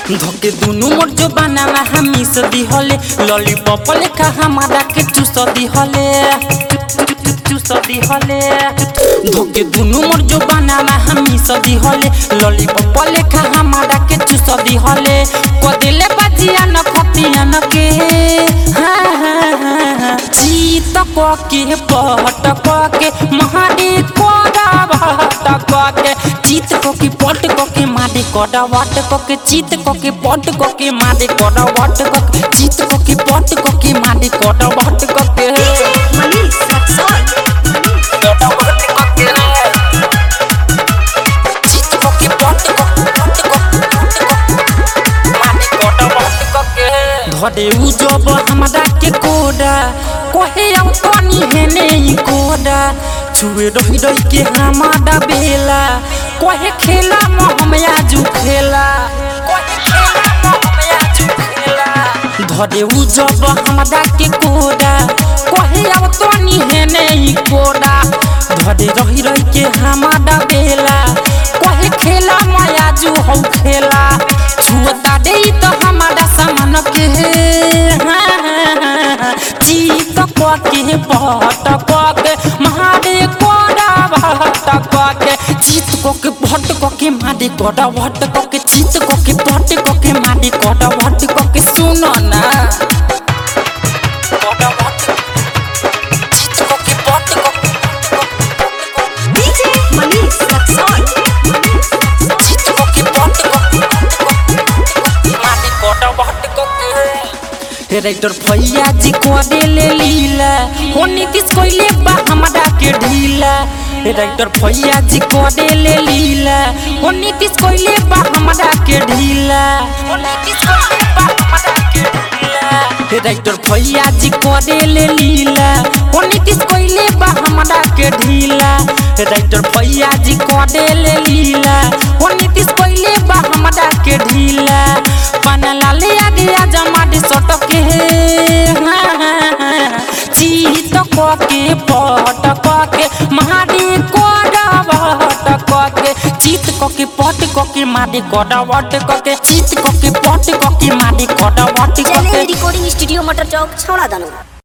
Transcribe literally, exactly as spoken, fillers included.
धोके दुनु मोर जो बनावा हमी से दिहले लॉलीपॉप लेखा हमारा के चूस दिहले चूस दिहले धोके दुनु मोर जो बनावा हमी से दिहले लॉलीपॉप लेखा हमारा के चूस दिहले को दिले बजिया न खतिया न के हां हां जीत को के पट को के महाडी कोड़ा भट को के जीत को के पट को के माडी कोड़ा वट को के जीत को के पट को के माडी कोड़ा वट को के जीत को के पट को के माडी कोड़ा वट को के मनीष रक्सौल कोड़ा वट को के जीत को के पट को पट को माडी कोड़ा वट को के धरे उ जब हमरा के कोड़ा कोहे आउ तनी हेने ई कोड़ा छुए रही रही के हमारा बेला कोहे खेला हम आजू खेला कोहे खेला हम आजू खेला धरे उ जब हमरा के कोड़ा कोहे आउ तनी हेने ई कोड़ा धरे रही रही के हमारा बेला कोहे खेला हम आजू हम खेला छुता दे तो हमारा सामान के जीत को के पट को के महाडे कोड़ा भट को के जीत को के भट को के माडे कोड़ा भट को के जीत को के भट को के माडे कोड़ा भट को के सुनो ना कोड़ा भट जीत को के भट को डीजे मनीष रक्सौल जीत को के भट को माडे कोड़ा भट को के राइटर भैया जी को दे ले लीला होनी किस कोइले बा हमरा के ढीला राइटर भैया जी को दे ले लीला होनी किस कोइले बा हमरा के ढीला होनी किस कोइले बा हमरा के ढीला राइटर भैया जी को दे ले लीला होनी किस कोइले बा हमरा के ढीला राइटर भैया जी को दे ले लीला होनी किस कोइले बा हमरा के ढीला पनला ले आ गया जमाडी सटके जीत को के पट को के महाडी कोड़ा भट को के जीत को के पट को के माडी कोड़ा भट को के जीत को के पट को के माडी कोड़ा भट को के रिकॉर्डिंग स्टूडियो मटर चौक छौड़ा दानो।